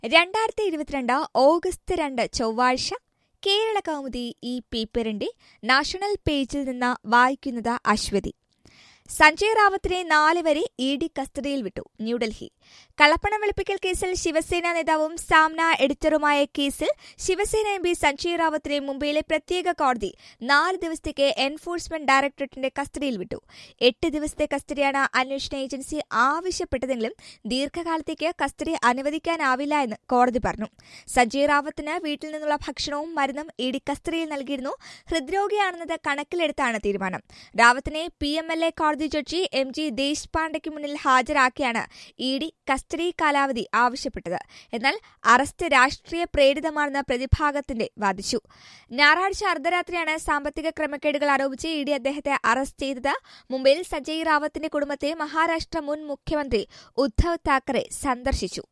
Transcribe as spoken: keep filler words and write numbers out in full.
രണ്ടായിരത്തി ഇരുപത്തിരണ്ട് ഓഗസ്റ്റ് രണ്ട് ചൊവ്വാഴ്ച കേരള കൗമുദി ഈ പേപ്പറിന്റെ നാഷണൽ പേജിൽ നിന്ന് വായിക്കുന്നത് അശ്വതി. സഞ്ജയ് റാവത്തിനെ നാല് വരെ ഇ ഡി കസ്റ്റഡിയിൽ വിട്ടു. ന്യൂഡൽഹി. കള്ളപ്പണം വെളുപ്പിക്കൽ കേസിൽ ശിവസേന നേതാവും സാമ്ന എഡിറ്ററുമായ കേസിൽ ശിവസേന എം പി സഞ്ജയ് റാവത്തിനെ മുംബൈയിലെ പ്രത്യേക കോടതി നാല് ദിവസത്തേക്ക് എൻഫോഴ്സ്മെന്റ് ഡയറക്ടറേറ്റിന്റെ കസ്റ്റഡിയിൽ വിട്ടു. എട്ട് ദിവസത്തെ കസ്റ്റഡിയാണ് അന്വേഷണ ഏജൻസി ആവശ്യപ്പെട്ടതെങ്കിലും ദീർഘകാലത്തേക്ക് കസ്റ്റഡി അനുവദിക്കാനാവില്ല എന്ന് കോടതി പറഞ്ഞു. സഞ്ജയ് റാവത്തിന് വീട്ടിൽ നിന്നുള്ള ഭക്ഷണവും മരുന്നും ഇ ഡി കസ്റ്റഡിയിൽ നൽകിയിരുന്നു. ഹൃദ്രോഗിയാണെന്നത് കണക്കിലെടുത്താണ് തീരുമാനം. റാവത്തിനെ പി എം എൽ എ കോടതി ജഡ്ജി എം ജി ദേശ്പാണ്ഡെയ്ക്ക് മുന്നിൽ ഹാജരാക്കിയാണ് ഇ ഡി കസ്റ്റഡി കാലാവധി ആവശ്യപ്പെട്ടത്. എന്നാൽ അറസ്റ്റ് രാഷ്ട്രീയ പ്രേരിതമാണെന്ന് പ്രതിഭാഗത്തിന്റെ വാദിച്ചു. ഞായറാഴ്ച അർദ്ധരാത്രിയാണ് സാമ്പത്തിക ക്രമക്കേടുകൾ ആരോപിച്ച് ഇ ഡി അദ്ദേഹത്തെ അറസ്റ്റ് ചെയ്തത്. മുംബൈയിൽ സഞ്ജയ് റാവത്തിന്റെ കുടുംബത്തെ മഹാരാഷ്ട്ര മുൻ മുഖ്യമന്ത്രി ഉദ്ധവ് താക്കറെ സന്ദർശിച്ചു.